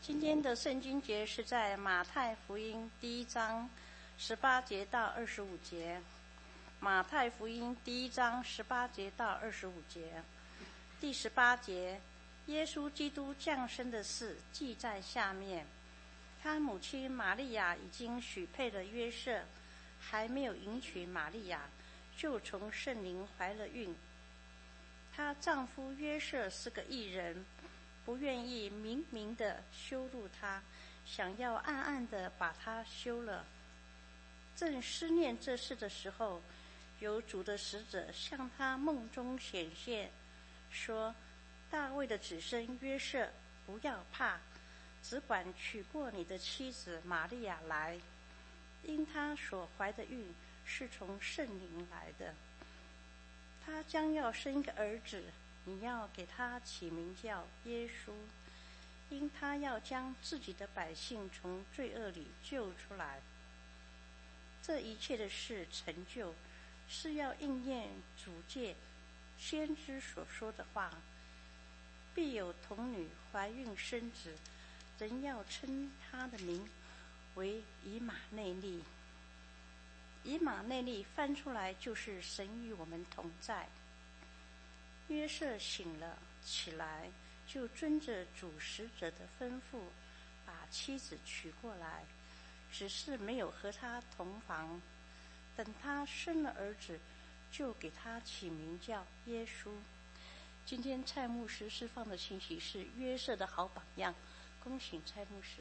今天的圣经节是在马太福音第1章18节到25节。马太福音第1章18节到25节。第18节，耶稣基督降生的事记在下面。他母亲玛利亚已经许配了约瑟，还没有迎娶玛利亚，就从圣灵怀了孕。她丈夫约瑟是个义人，不愿意明明地羞辱她，想要暗暗地把她休了。正思念这事的时候，有主的使者向他梦中显现，说：大卫的子孙约瑟，不要怕，只管娶过你的妻子玛利亚来，因她所怀的孕是从圣灵来的。他将要生一个儿子，你要给他起名叫耶稣，因他要将自己的百姓从罪恶里救出来。这一切的事成就，是要应验主借先知所说的话：必有童女怀孕生子，人要称他的名为以马内利。以马内利翻出来就是神与我们同在。约瑟醒了起来，就遵着主使者的吩咐，把妻子娶过来，只是没有和他同房。等他生了儿子，就给他起名叫耶稣。今天蔡牧师释放的信息是约瑟的好榜样，恭喜蔡牧师。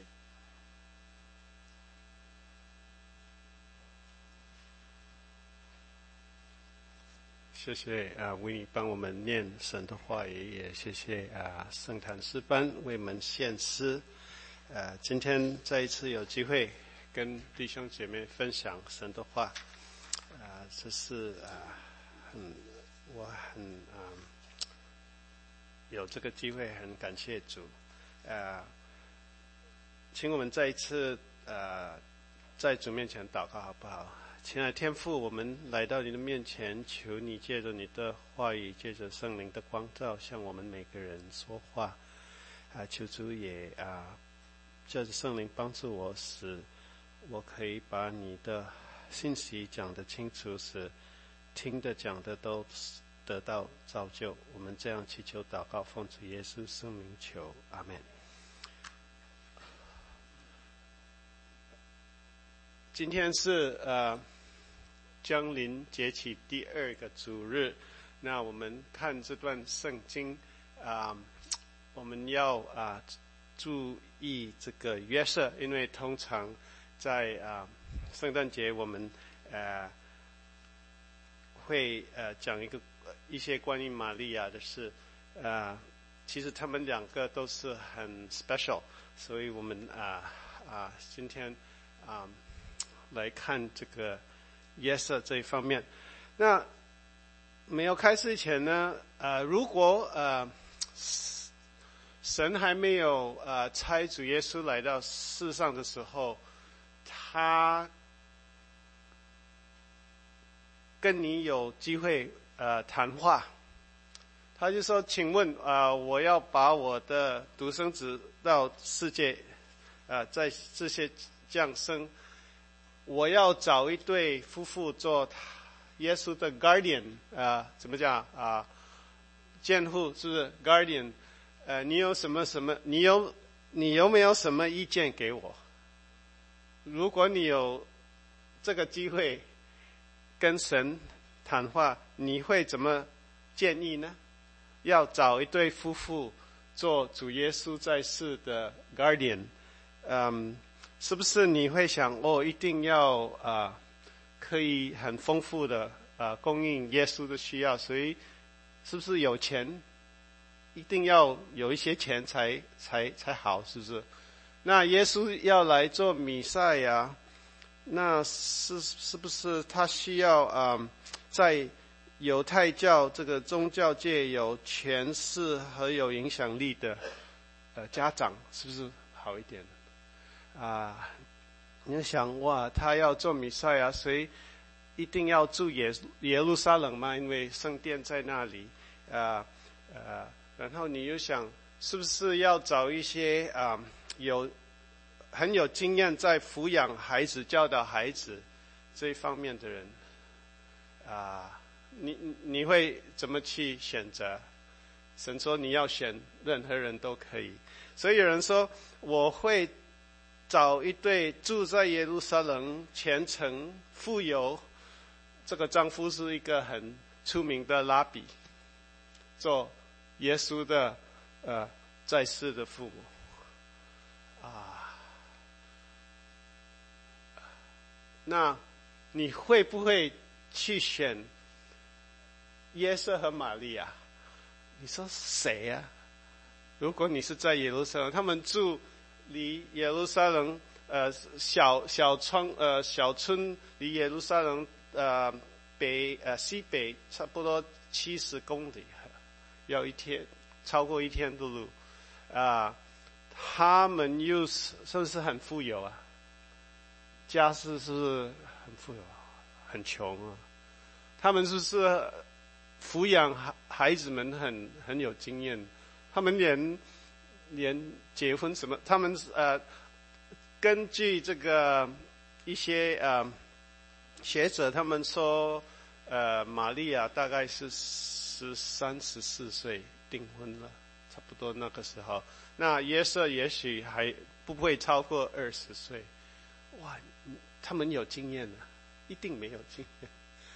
谢谢维尼帮我们念神的话语，也谢谢圣坛诗班为我们献诗。今天再一次有机会跟弟兄姐妹分享神的话，这是我很有这个机会，很感谢主。请我们再一次在主面前祷告好不好？亲爱的天父，我们来到你的面前，求你借着你的话语，借着圣灵的光照，向我们每个人说话。求主也借着圣灵帮助我，使我可以把你的信息讲得清楚，使听的讲的都得到造就。我们这样祈求祷告，奉主耶稣圣名求，阿们。今天是将临节期第2个主日，那我们看这段圣经，我们要注意这个约瑟，因为通常在圣诞节我们会讲一些关于玛利亚的事，其实他们两个都是很 special， 所以我们今天来看这个约瑟这一方面。那没有开始以前呢，如果神还没有差主耶稣来到世上的时候，他跟你有机会谈话，他就说：请问我要把我的独生子到世界在这些降生，我要找一对夫妇做耶稣的 guardian， 怎么讲监护，是不是 guardian？ 你有什么你有没有什么意见给我？如果你有这个机会跟神谈话，你会怎么建议呢？要找一对夫妇做主耶稣在世的 guardian，是不是你会想一定要可以很丰富的供应耶稣的需要，所以是不是有钱一定要有一些钱才好，是不是？那耶稣要来做弥赛亚，那是不是他需要在犹太教这个宗教界有权势和有影响力的家长，是不是好一点？你想他要做弥赛亚，所以一定要住耶路撒冷吗？因为圣殿在那里。然后你又想，是不是要找一些很有经验在抚养孩子、教导孩子这一方面的人，你会怎么去选择？神说你要选任何人都可以，所以有人说我会找一对住在耶路撒冷、虔诚、富有，这个丈夫是一个很出名的拉比，做耶稣的在世的父母那你会不会去选约瑟和玛利亚？你说谁啊？如果你是在耶路撒冷，他们住离耶路撒冷小村离耶路撒冷西北差不多70公里，要超过一天的路他们又是不是很富有啊？家世是不是很富有很穷啊？他们是不是抚养孩子们很有经验？他们连结婚什么，他们根据这个一些学者他们说玛利亚大概是13、14岁订婚了，差不多那个时候。那约瑟也许还不会超过20岁。哇，他们有经验啊，一定没有经验。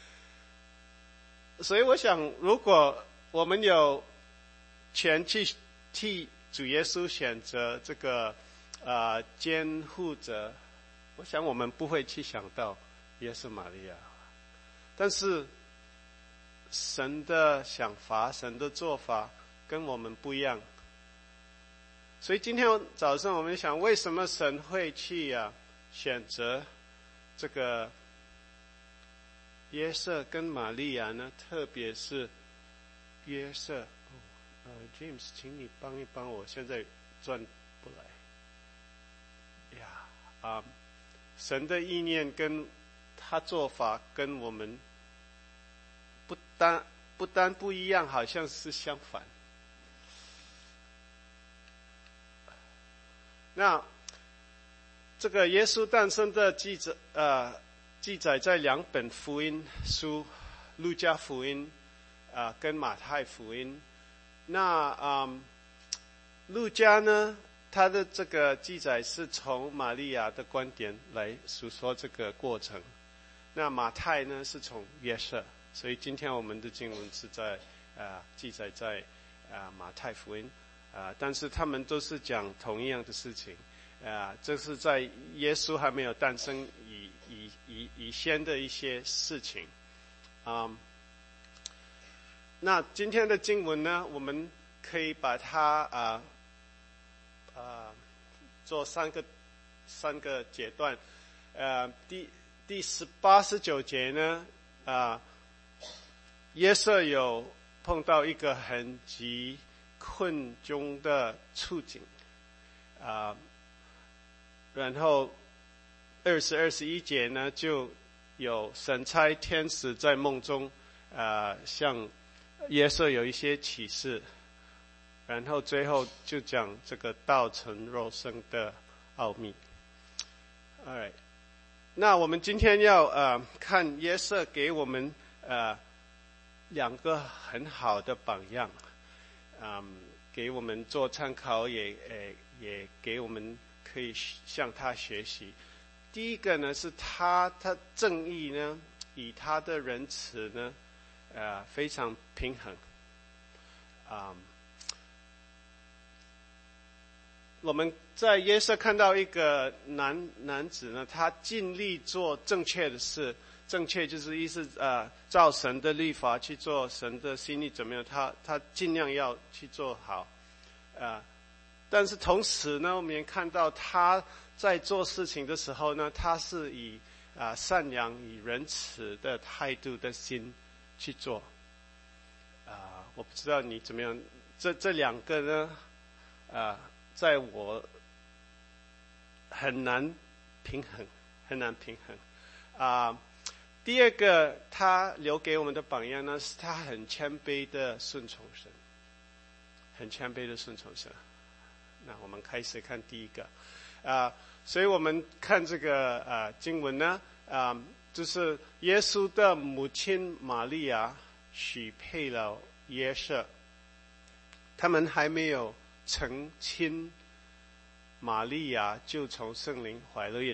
所以我想，如果我们有权去替主耶稣选择这个监护者，我想我们不会去想到约瑟玛利亚。但是神的想法、神的做法跟我们不一样。所以今天早上我们想，为什么神会去选择这个约瑟跟玛利亚呢？特别是约瑟，James， 请你帮一帮我，现在转不来呀。神的意念跟他做法跟我们不单不一样，好像是相反。那这个耶稣诞生的记载在2本福音书，路加福音跟马太福音。那路加呢，他的这个记载是从玛利亚的观点来述说这个过程。那马太呢是从约瑟，所以今天我们的经文是在记载在马太福音但是他们都是讲同一样的事情这是在耶稣还没有诞生以先的一些事情那今天的经文呢，我们可以把它做三个阶段第18、19节呢约瑟有碰到一个很急困窘的处境然后20、21节呢，就有神差天使在梦中向约瑟有一些启示，然后最后就讲这个道成肉身的奥秘。Alright， 那我们今天要看约瑟给我们2个很好的榜样给我们做参考，也给我们可以向他学习。第一个呢是他正义呢，以他的仁慈呢非常平衡我们在约瑟看到一个男子呢，他尽力做正确的事，正确就是意思照神的律法去做，神的心意怎么样，他尽量要去做好但是同时呢，我们也看到他在做事情的时候呢，他是以善良、以仁慈的态度的心去做我不知道你怎么样，这2个呢在我很难平衡第二个他留给我们的榜样呢，是他很谦卑的顺从神，很谦卑的顺从神那我们开始看第一个所以我们看这个经文呢就是耶稣的母亲玛利亚许配了约瑟，他们还没有成亲，玛利亚就从圣灵怀了孕。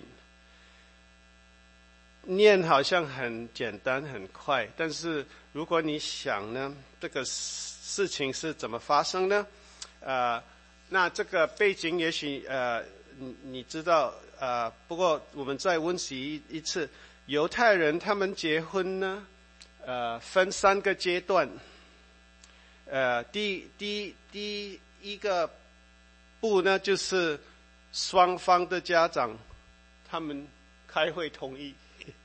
念好像很简单很快，但是如果你想呢，这个事情是怎么发生呢？那这个背景也许你知道不过我们再温习一次，犹太人他们结婚呢分3个阶段。第一个步呢，就是双方的家长他们开会同意，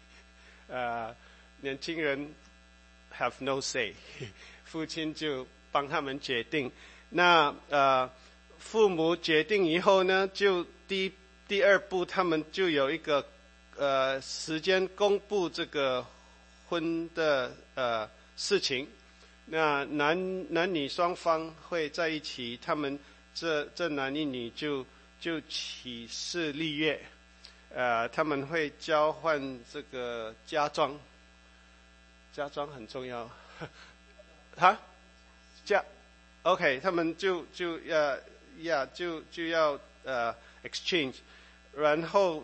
年轻人 have no say， 父亲就帮他们决定。那父母决定以后呢，就第2步，他们就有一个时间公布这个婚的事情。那男女双方会在一起，他们这男一女就起誓立约，他们会交换这个家装很重要，OK， 他们就要exchange， 然后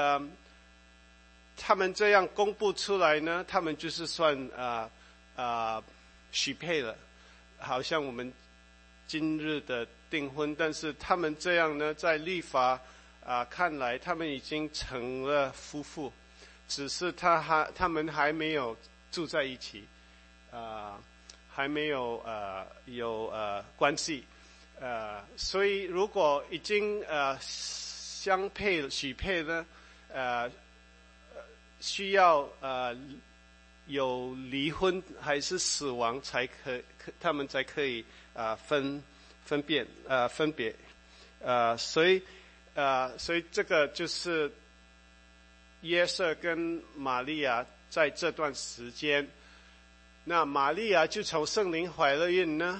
他们这样公布出来呢，他们就是算许配了，好像我们今日的订婚，但是他们这样呢，在律法看来，他们已经成了夫妇，只是他们还没有住在一起，还没有有关系，所以如果已经相配许配呢，需要有离婚还是死亡他们才可以分别，所以这个就是约瑟跟玛利亚在这段时间，那玛利亚就从圣灵怀了孕呢。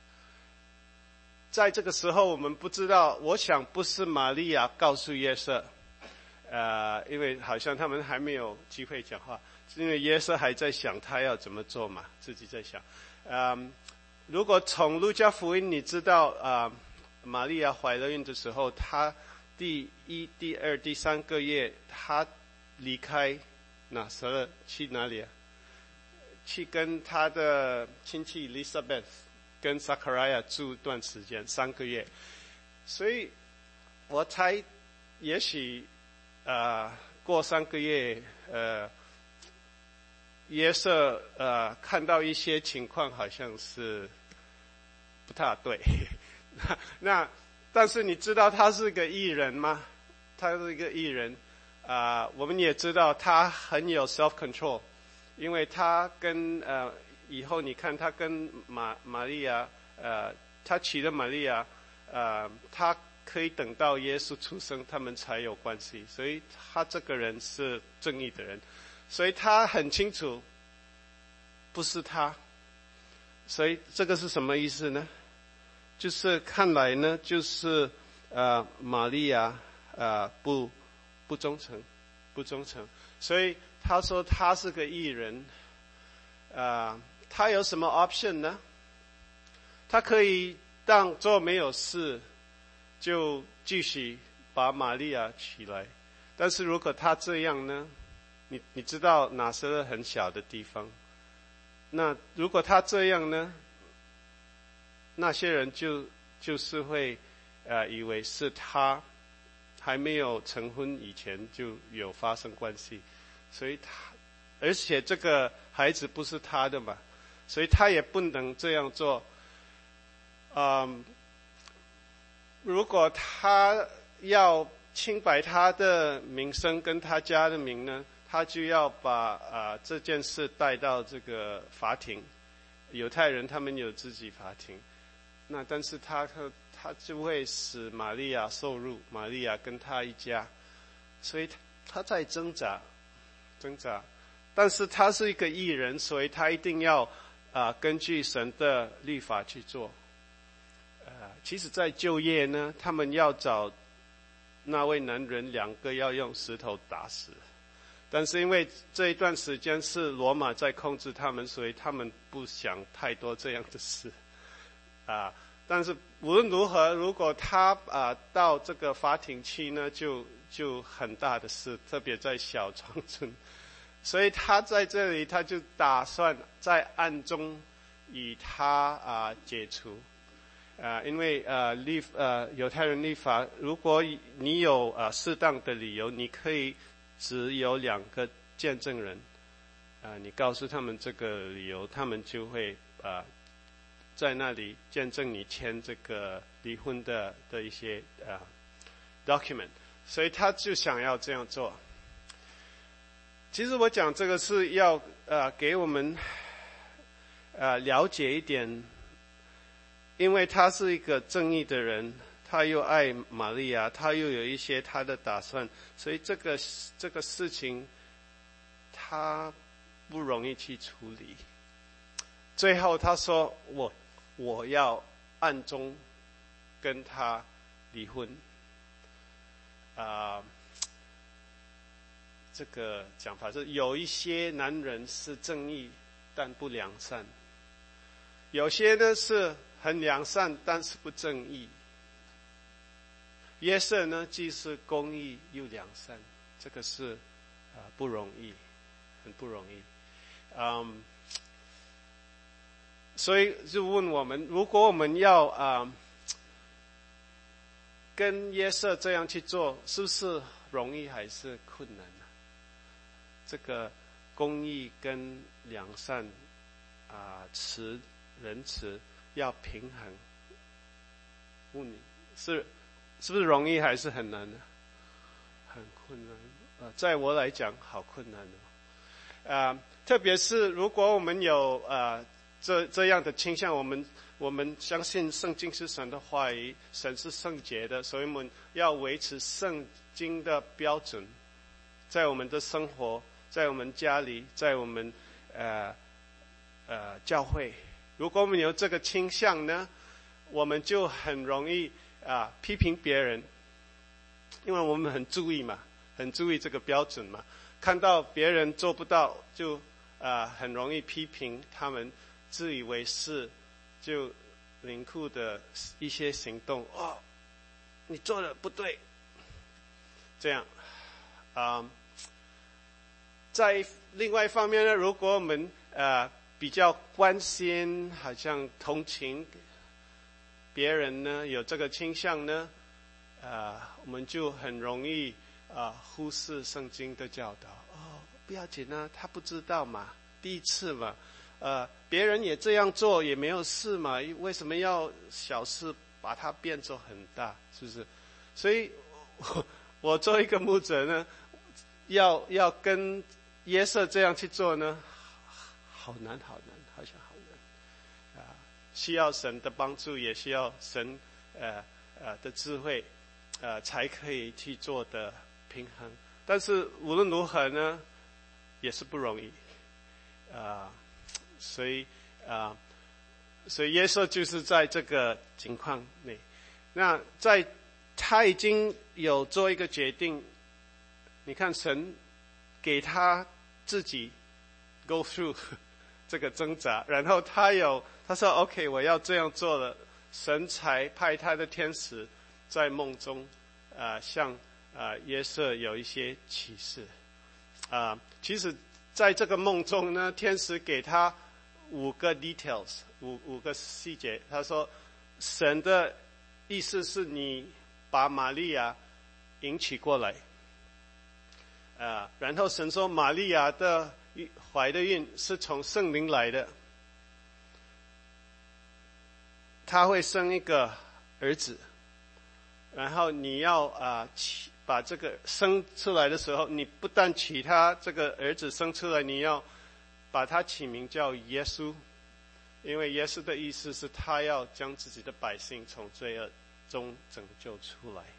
在这个时候我们不知道，我想不是玛利亚告诉约瑟，因为好像他们还没有机会讲话，因为约瑟还在想他要怎么做嘛，自己在想。如果从路加福音你知道玛利亚怀了孕的时候，她第1、第2、第3个月，她离开拿撒勒去哪里去跟她的亲戚 Elizabeth 跟 Zachariah 住段时间3个月，所以我猜也许过3个月约瑟看到一些情况好像是不太对那但是你知道他是个义人吗？他是一个义人我们也知道他很有 self control， 因为他跟以后你看他跟玛利亚他娶了玛利亚他可以等到耶稣出生他们才有关系，所以他这个人是正义的人，所以他很清楚不是他，所以这个是什么意思呢？就是看来呢，就是玛利亚不忠诚，所以他说他是个义人，他有什么 option 呢？他可以当作没有事，就继续把玛利亚娶来，但是如果他这样呢，你知道拿撒勒很小的地方，那如果他这样呢，那些人就是会以为是他还没有成婚以前就有发生关系，所以而且这个孩子不是他的嘛，所以他也不能这样做。如果他要清白他的名声跟他家的名呢，他就要把这件事带到这个法庭。犹太人他们有自己法庭，那但是他就会使玛利亚受辱，玛利亚跟他一家，所以他在挣扎，但是他是一个义人，所以他一定要根据神的律法去做。 其实在旧业呢，他们要找那位男人2个要用石头打死，但是因为这一段时间是罗马在控制他们，所以他们不想太多这样的事但是无论如何，如果他到这个法庭去呢，就很大的事，特别在小庄村，所以他在这里他就打算在暗中以他解除。因为犹太人立法，如果你有适当的理由，你可以只有2个见证人，你告诉他们这个理由，他们就会在那里见证你签这个离婚的一些document， 所以他就想要这样做。其实我讲这个是要给我们了解一点。因为他是一个正义的人，他又爱玛利亚，他又有一些他的打算，所以这个事情他不容易去处理。最后他说我要暗中跟他离婚。这个讲法是有一些男人是正义但不良善，有些呢是很良善，但是不正义。约瑟呢，既是公义又良善，这个是不容易，很不容易。所以就问我们，如果我们要跟约瑟这样去做，是不是容易还是困难呢？这个公义跟良善仁慈要平衡，问你是不是容易还是很难呢？很困难。在我来讲，好困难特别是如果我们有这样的倾向，我们相信圣经是神的话语，神是圣洁的，所以我们要维持圣经的标准，在我们的生活，在我们家里，在我们教会。如果我们有这个倾向呢，我们就很容易批评别人，因为我们很注意这个标准嘛，看到别人做不到，就很容易批评他们自以为是，就凌酷的一些行动，你做的不对，这样在另外一方面呢，如果我们比较关心，好像同情别人呢，有这个倾向呢，我们就很容易忽视圣经的教导。不要紧啊，他不知道嘛，第一次嘛，别人也这样做也没有事嘛，为什么要小事把它变作很大，是不是？所以我做一个牧者呢，要跟约瑟这样去做呢，好难，好像好难需要神的帮助，也需要神的智慧才可以去做的平衡。但是无论如何呢，也是不容易所以约瑟就是在这个情况内，那他已经有做一个决定，你看神给他自己 go through 这个挣扎，然后他说 OK 我要这样做了，神才派他的天使在梦中向约瑟有一些启示其实在这个梦中呢，天使给他5个 details， 五个细节。他说神的意思是你把玛利亚迎娶过来然后神说玛利亚的怀的孕是从圣灵来的，他会生一个儿子，然后你要把这个生出来的时候，你不但娶他这个儿子生出来，你要把他起名叫耶稣，因为耶稣的意思是他要将自己的百姓从罪恶中拯救出来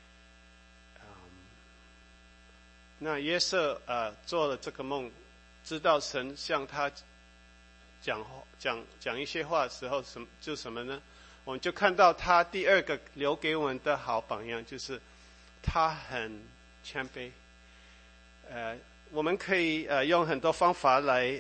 那约瑟做了这个梦，知道神向他讲一些话的时候，就什么呢？ 我们就看到他第二个留给我们的好榜样，就是他很谦卑。我们可以用很多方法来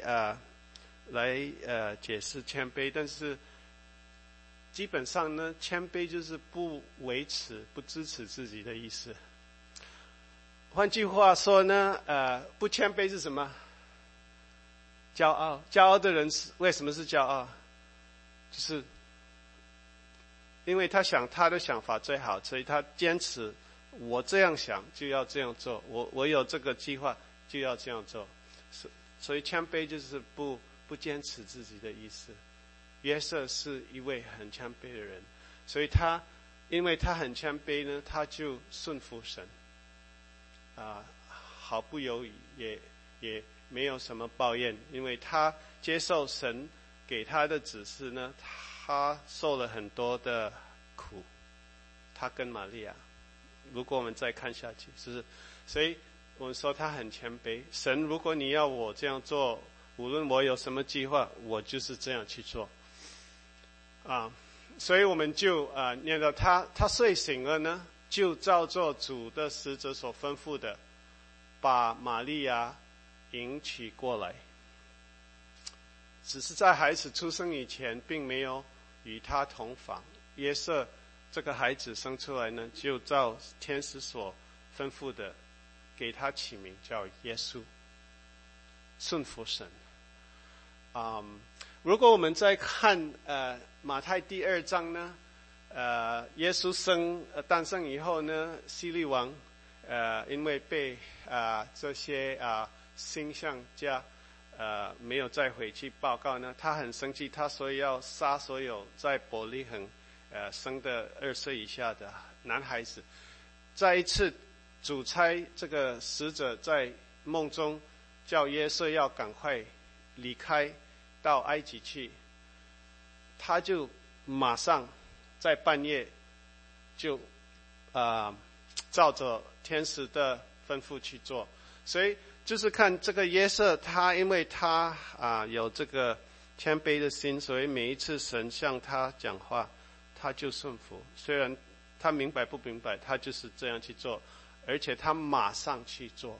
解释谦卑，但是基本上呢，谦卑就是不维持、不支持自己的意思。换句话说呢，不谦卑是什么？骄傲。骄傲的人为什么是骄傲？就是因为他想他的想法最好，所以他坚持我这样想就要这样做，我有这个计划就要这样做。所以谦卑就是不坚持自己的意思。约瑟是一位很谦卑的人，所以因为他很谦卑呢，他就顺服神，毫不犹豫，也没有什么抱怨，因为他接受神给他的指示呢，他受了很多的苦。他跟玛利亚，如果我们再看下去，所以我们说他很谦卑。神，如果你要我这样做，无论我有什么计划，我就是这样去做。所以我们就念到他睡醒了呢，就照做主的使者所吩咐的，把玛利亚迎娶过来。只是在孩子出生以前，并没有与他同房。约瑟这个孩子生出来呢，就照天使所吩咐的，给他起名叫耶稣，顺服神。如果我们再看马太第2章呢，耶稣诞生以后呢，希律王因为被这些星象家没有再回去报告呢，他很生气，他所以要杀所有在伯利恒生的2岁以下的男孩子。再一次主差这个使者在梦中叫约瑟要赶快离开到埃及去，他就马上在半夜就照着天使的吩咐去做。所以就是看这个约瑟，他因为他有这个谦卑的心，所以每一次神向他讲话，他就顺服。虽然他明白不明白，他就是这样去做，而且他马上去做。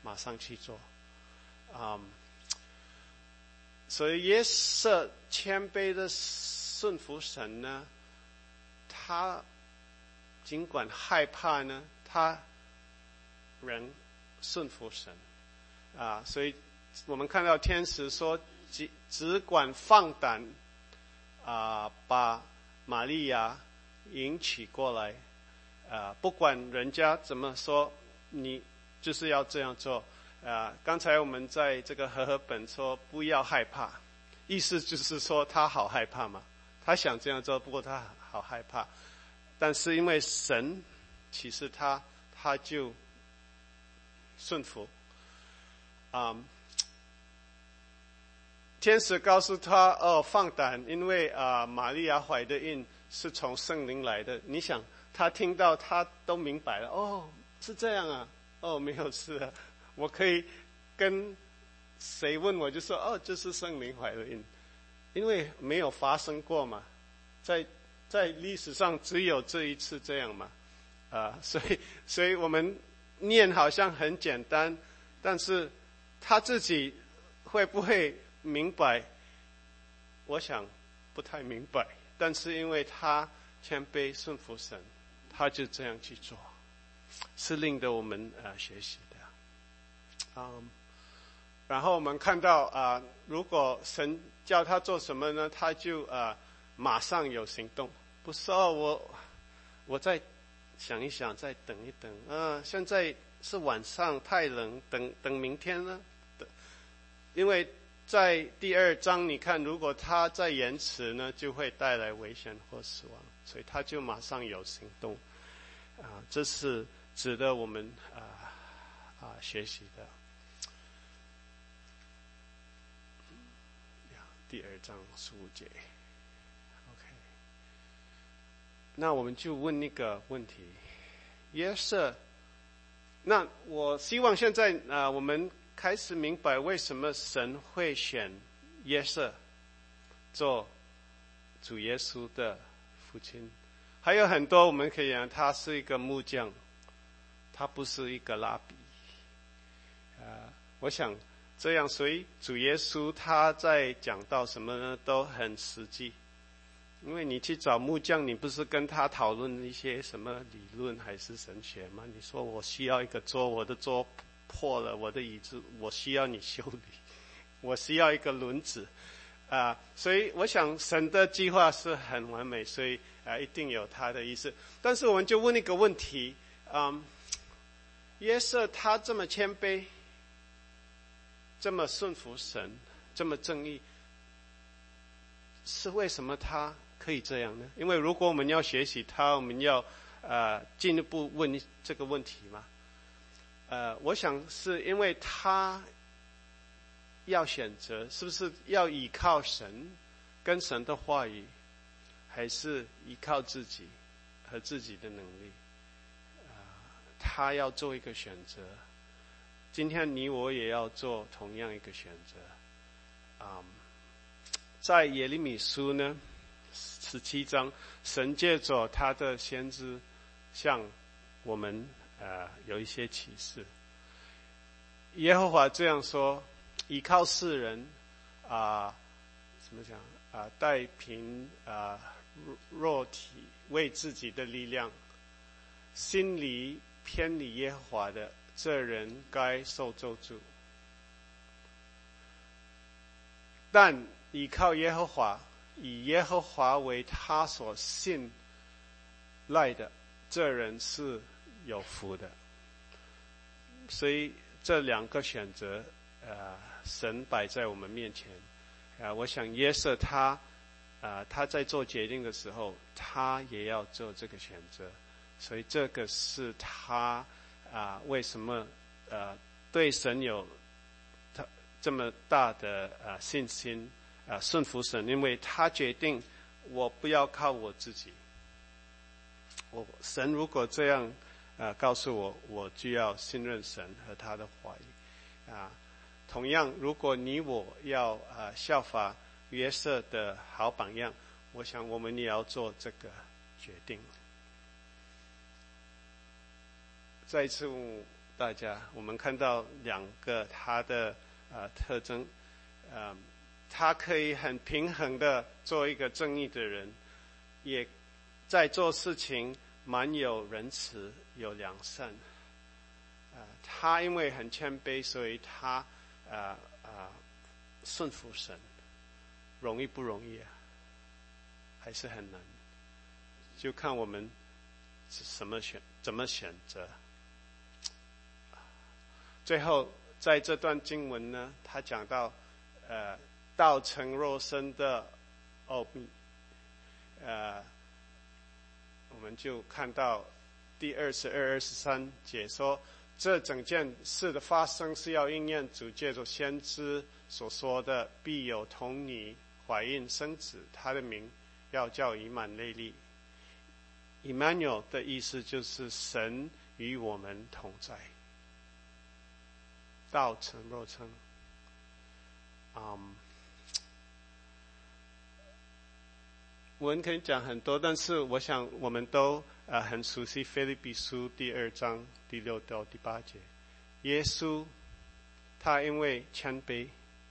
所以约瑟谦卑的顺服神呢，他尽管害怕呢，他仍顺服神。所以我们看到天使说只管放胆把玛利亚迎娶过来，不管人家怎么说，你就是要这样做。刚才我们在这个和合本说不要害怕，意思就是说他好害怕嘛，他想这样做，不过他好害怕。但是因为神启示他就顺服。天使告诉他放胆，因为玛利亚怀的孕是从圣灵来的。你想他听到他都明白了，是这样啊，没有事啊，我可以跟谁问我就说就是圣灵怀的孕，因为没有发生过嘛，在历史上只有这一次这样嘛。所以我们念好像很简单，但是他自己会不会明白？我想不太明白。但是因为他谦卑顺服神，他就这样去做，是令得我们学习的。然后我们看到如果神叫他做什么呢，他就马上有行动，不是我再想一想，再等一等。现在是晚上太冷，等明天呢？因为在第2章你看，如果他再延迟呢，就会带来危险或死亡，所以他就马上有行动。这是值得我们学习的。第2章15节。OK， 那我们就问一个问题：约瑟，那我希望现在我们开始明白为什么神会选约瑟做主耶稣的父亲。还有很多我们可以讲，他是一个木匠，他不是一个拉比。我想这样，所以主耶稣他在讲到什么呢，都很实际。因为你去找木匠，你不是跟他讨论一些什么理论还是神学吗？你说我需要一个桌，我的桌破了，我的椅子我需要你修理，我需要一个轮子。所以我想神的计划是很完美，所以一定有他的意思。但是我们就问一个问题，约瑟他这么谦卑，这么顺服神，这么正义，是为什么他可以这样呢？因为如果我们要学习他，我们要进一步问这个问题嘛。我想是因为他要选择是不是要依靠神跟神的话语，还是依靠自己和自己的能力。他要做一个选择。今天你我也要做同样一个选择。在耶利米书呢17章，神借着他的先知向我们有一些启示。耶和华这样说，依靠世人怎么讲带凭肉体为自己的力量，心里偏离耶和华的，这人该受咒诅。但依靠耶和华，以耶和华为他所信赖的，这人是有福的。所以这两个选择神摆在我们面前。我想约瑟他在做决定的时候，他也要做这个选择。所以这个是他为什么对神有他这么大的信心，顺服神，因为他决定我不要靠我自己。神如果这样告诉我，我就要信任神和他的话语。同样，如果你我要效法约瑟的好榜样，我想我们也要做这个决定。再一次问大家，我们看到两个他的特征，他可以很平衡的做一个正义的人，也在做事情蛮有仁慈有良善。他因为很谦卑，所以他顺服神。容易不容易还是很难，就看我们怎么选择。最后在这段经文呢，他讲到道成肉身的奥秘。我们就看到第22、23节说，这整件事的发生是要应验主借着先知所说的，必有童女怀孕生子，他的名要叫以马内利。Emmanuel 的意思就是神与我们同在，道成肉身。我们可以讲很多，但是我想我们都很熟悉腓立比书第2章第6到第8节。耶稣他因为谦卑，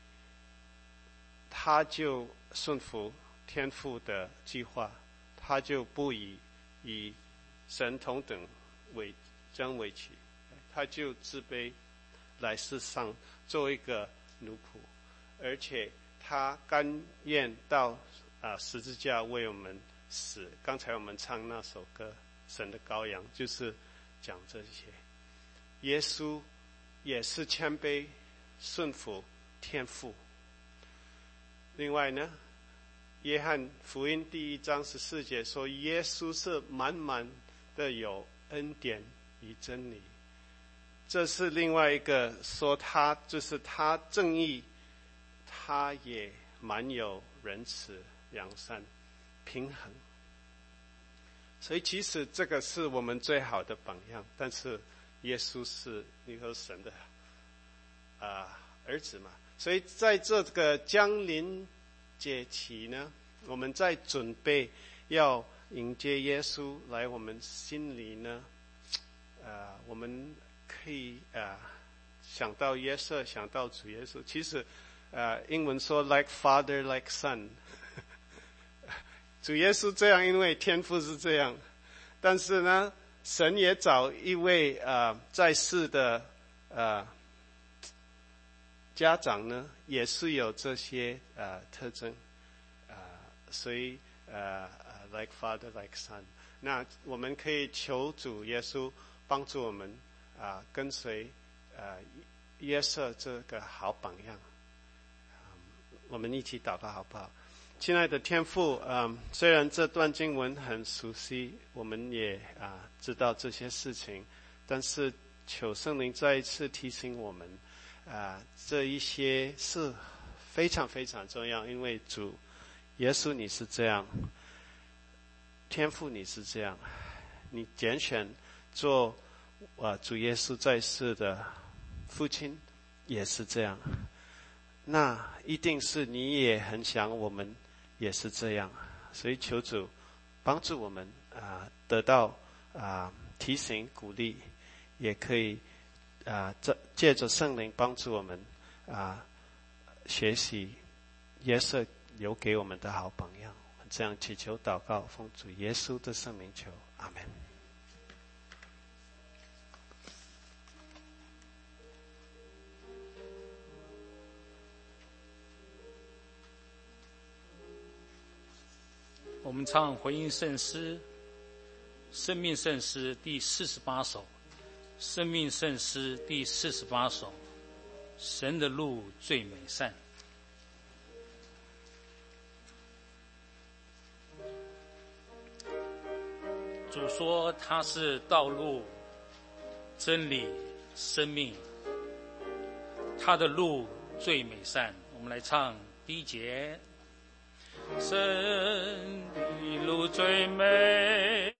他就顺服天父的计划，他就不以神同等为真为取，他就自卑来世上做一个奴仆，而且他甘愿到十字架为我们死。刚才我们唱那首歌《神的羔羊》，就是讲这些。耶稣也是谦卑顺服天父。另外呢，约翰福音第1章14节说，耶稣是满满的有恩典与真理。这是另外一个说他就是他正义，他也蛮有仁慈良善平衡。所以其实这个是我们最好的榜样。但是耶稣是你和神的儿子嘛，所以在这个将临节期呢，我们在准备要迎接耶稣来我们心里呢，我们可以想到约瑟，想到主耶稣。其实英文说 like father like son 主耶稣这样，因为天父是这样，但是呢神也找一位在世的家长呢，也是有这些特征，所以like father like son。那我们可以求主耶稣帮助我们跟随约瑟这个好榜样。我们一起祷告好不好？亲爱的天父，虽然这段经文很熟悉，我们也知道这些事情，但是求圣灵再一次提醒我们，这一些是非常非常重要，因为主耶稣你是这样，天父你是这样，你拣选做主耶稣在世的父亲也是这样，那一定是你也很想我们也是这样，所以求主帮助我们得到提醒鼓励，也可以借着圣灵帮助我们学习约瑟留给我们的好榜样。我们这样祈求祷告，奉主耶稣的圣名求，阿们。 我们唱回应圣诗，生命圣诗第48首，生命圣诗第48首，神的路最美善。主说他是道路、真理、生命，他的路最美善。我们来唱第一节。神的路最美。